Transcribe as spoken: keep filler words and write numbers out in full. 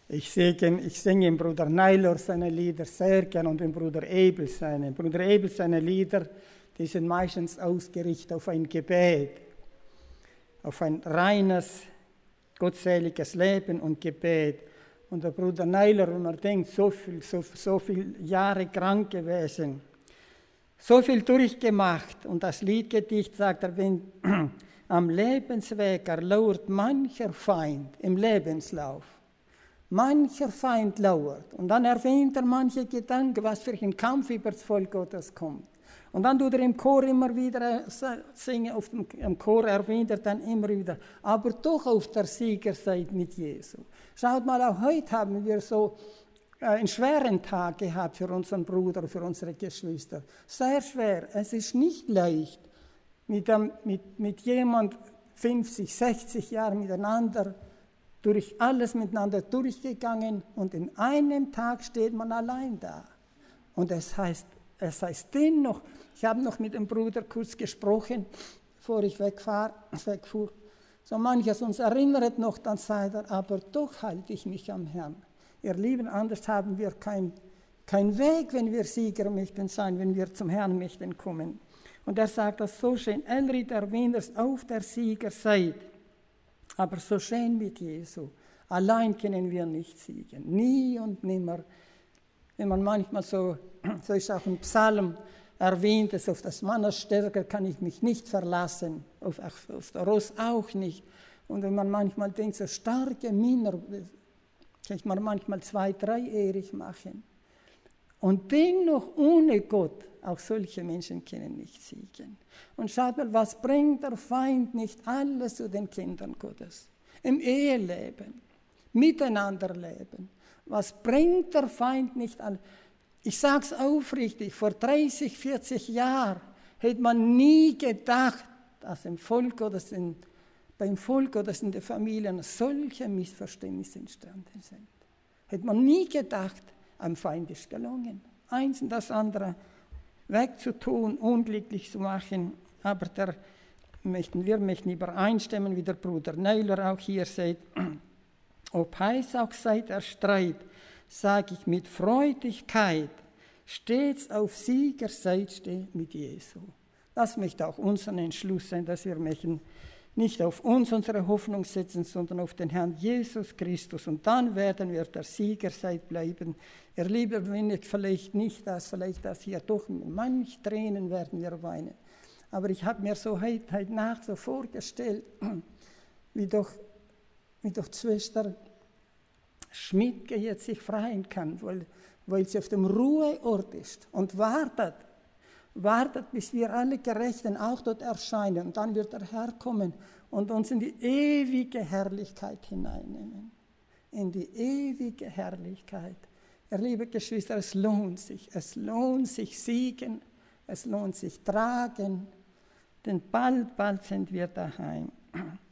Ich singe, ich singe dem Bruder Naylor seine Lieder sehr gern und dem Bruder Ebel seine. Bruder Ebel seine Lieder, die sind meistens ausgerichtet auf ein Gebet, auf ein reines, gottseliges Leben und Gebet. Und der Bruder Naylor, wenn man denkt, so viel, so, so viele Jahre krank gewesen, so viel durchgemacht. Und das Liedgedicht sagt er, wenn am Lebensweg erlauert mancher Feind im Lebenslauf. Mancher Feind lauert. Und dann erwähnt er manche Gedanken, was für ein Kampf über das Volk Gottes kommt. Und dann tut er im Chor immer wieder singen, auf dem, im Chor erwähnt er dann immer wieder, aber doch auf der Siegerseite mit Jesu. Schaut mal, auch heute haben wir so einen schweren Tag gehabt für unseren Bruder, für unsere Geschwister. Sehr schwer. Es ist nicht leicht, mit, einem, mit, mit jemand fünfzig, sechzig Jahren miteinander durch alles miteinander durchgegangen und in einem Tag steht man allein da. Und es heißt, es heißt dennoch, ich habe noch mit dem Bruder kurz gesprochen, bevor ich wegfahr, wegfuhr, so manches uns erinnert noch, dann sagt er, aber doch halte ich mich am Herrn. Ihr Lieben, anders haben wir keinen kein Weg, wenn wir Sieger möchten sein, wenn wir zum Herrn möchten kommen. Und er sagt das so schön, Elried erwähnt es auf der Siegerseite. Aber so schön mit Jesu. Allein können wir nicht siegen. Nie und nimmer. Wenn man manchmal so, so ist auch ein Psalm erwähnt, dass auf das Mannesstärke kann ich mich nicht verlassen, auf, auf der Ross auch nicht. Und wenn man manchmal denkt, so starke Männer, kann man manchmal zwei, dreijährig machen. Und dennoch ohne Gott, auch solche Menschen können nicht siegen. Und schaut mal, was bringt der Feind nicht alles zu den Kindern Gottes? Im Eheleben, miteinander leben. Was bringt der Feind nicht alles? Ich sage es aufrichtig, vor dreißig, vierzig Jahren hätte man nie gedacht, dass im Volk Gottes, in, beim Volk Gottes in den Familien solche Missverständnisse entstanden sind. Hätte man nie gedacht, am Feind ist gelungen. Eins und das andere wegzutun, unglücklich zu machen. Aber der, möchten, wir möchten übereinstimmen, wie der Bruder Naylor auch hier sagt, ob heiß auch sei der Streit, sage ich mit Freudigkeit, stets auf Siegerseite stehe mit Jesu. Das möchte auch unser Entschluss sein, dass wir möchten nicht auf uns unsere Hoffnung setzen, sondern auf den Herrn Jesus Christus. Und dann werden wir der Siegerseite bleiben. Ihr Lieben, wenn ich vielleicht nicht das, vielleicht das hier doch, manch Tränen werden wir weinen. Aber ich habe mir so heute, heute Nacht so vorgestellt, wie doch, wie doch Schwester Schmidtke jetzt sich freien kann, weil, weil sie auf dem Ruheort ist und wartet. Wartet, bis wir alle Gerechten auch dort erscheinen. Und dann wird der Herr kommen und uns in die ewige Herrlichkeit hineinnehmen. In die ewige Herrlichkeit. Ihr liebe Geschwister, es lohnt sich. Es lohnt sich siegen. Es lohnt sich tragen. Denn bald, bald sind wir daheim.